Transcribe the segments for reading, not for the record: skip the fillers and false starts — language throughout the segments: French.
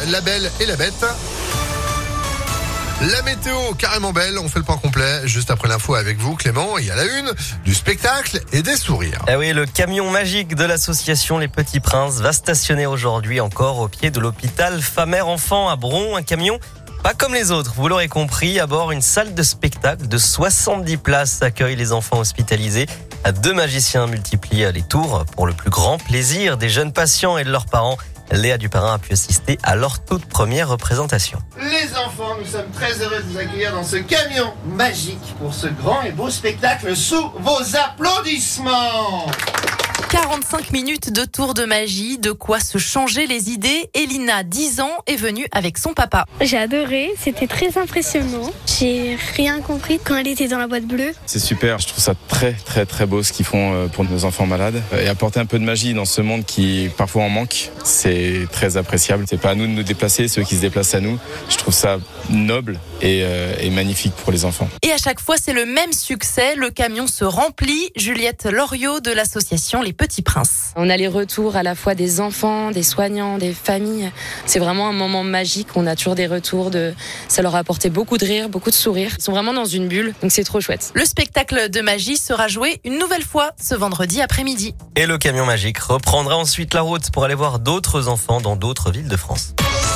La Belle et la Bête. La météo carrément belle, on fait le point complet juste après l'info avec vous Clément. Il y a la une du spectacle et des sourires. Ah oui, le camion magique de l'association Les Petits Princes va stationner aujourd'hui encore au pied de l'hôpital Femme-Mère-Enfant à Bron. Un camion pas comme les autres, vous l'aurez compris, à bord une salle de spectacle de 70 places accueille les enfants hospitalisés. 2 magiciens multiplient les tours pour le plus grand plaisir des jeunes patients et de leurs parents. Léa Duperrin a pu assister à leur toute première représentation. Les enfants, nous sommes très heureux de vous accueillir dans ce camion magique pour ce grand et beau spectacle sous vos applaudissements. 45 minutes de tour de magie, de quoi se changer les idées. Elina, 10 ans, est venue avec son papa. J'ai adoré, c'était très impressionnant. J'ai rien compris quand elle était dans la boîte bleue. C'est super, je trouve ça très beau ce qu'ils font pour nos enfants malades. Et apporter un peu de magie dans ce monde qui parfois en manque, c'est très appréciable. C'est pas à nous de nous déplacer, c'est eux qui se déplacent à nous. Je trouve ça noble et magnifique pour les enfants. Et à chaque fois, c'est le même succès. Le camion se remplit. Juliette Loriot de l'association Les Petits Princes. On a les retours à la fois des enfants, des soignants, des familles. C'est vraiment un moment magique. On a toujours des retours. Ça leur a apporté beaucoup de rire, beaucoup de sourires. Ils sont vraiment dans une bulle, donc c'est trop chouette. Le spectacle de magie sera joué une nouvelle fois ce vendredi après-midi. Et le camion magique reprendra ensuite la route pour aller voir d'autres enfants dans d'autres villes de France.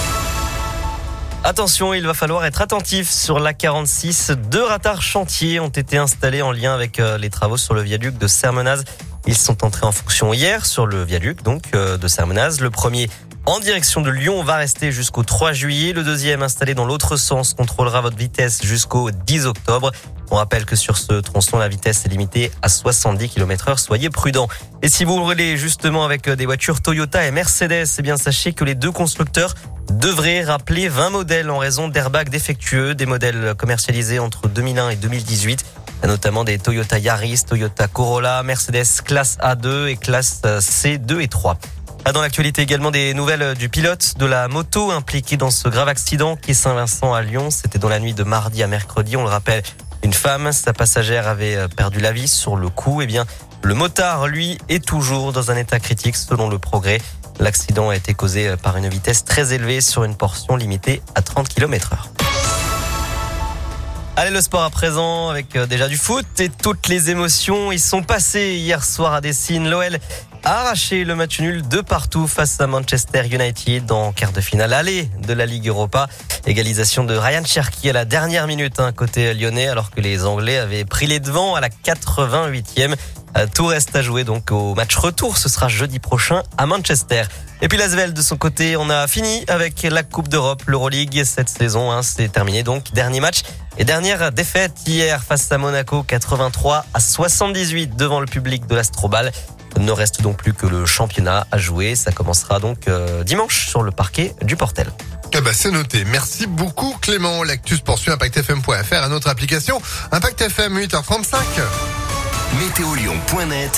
Attention, il va falloir être attentif sur la 46. 2 radars chantiers ont été installés en lien avec les travaux sur le viaduc de Sermenaz. Ils sont entrés en fonction hier sur le viaduc de Sermenaz. Le premier en direction de Lyon va rester jusqu'au 3 juillet. Le deuxième installé dans l'autre sens contrôlera votre vitesse jusqu'au 10 octobre. On rappelle que sur ce tronçon, la vitesse est limitée à 70 km/h. Soyez prudents. Et si vous roulez justement avec des voitures Toyota et Mercedes, eh bien sachez que les 2 constructeurs devraient rappeler 20 modèles en raison d'airbags défectueux, des modèles commercialisés entre 2001 et 2018. Notamment des Toyota Yaris, Toyota Corolla, Mercedes classe A2 et classe C2 et 3. Dans l'actualité également des nouvelles du pilote de la moto impliqué dans ce grave accident qui est Saint-Vincent à Lyon. C'était dans la nuit de mardi à mercredi. On le rappelle, une femme, sa passagère avait perdu la vie sur le coup. Eh bien, le motard, lui, est toujours dans un état critique selon le Progrès. L'accident a été causé par une vitesse très élevée sur une portion limitée à 30 km/h. Allez, le sport à présent avec déjà du foot et toutes les émotions. Ils sont passés hier soir à Dessine. L'OL a arraché le match nul de partout face à Manchester United en quart de finale aller de la Ligue Europa. Égalisation de Ryan Cherki à la dernière minute côté lyonnais alors que les Anglais avaient pris les devants à la 88e. Tout reste à jouer donc au match retour. Ce sera jeudi prochain à Manchester. Et puis l'Asvel de son côté, on a fini avec la Coupe d'Europe, l'Euroleague cette saison. C'est terminé donc. Dernier match et dernière défaite hier face à Monaco, 83-78 devant le public de l'Astrobal. Il ne reste donc plus que le championnat à jouer. Ça commencera donc dimanche sur le parquet du Portel. Eh ben, c'est noté. Merci beaucoup Clément. L'actu se poursuit ImpactFM.fr à notre application Impact FM 8h35. Météolion.net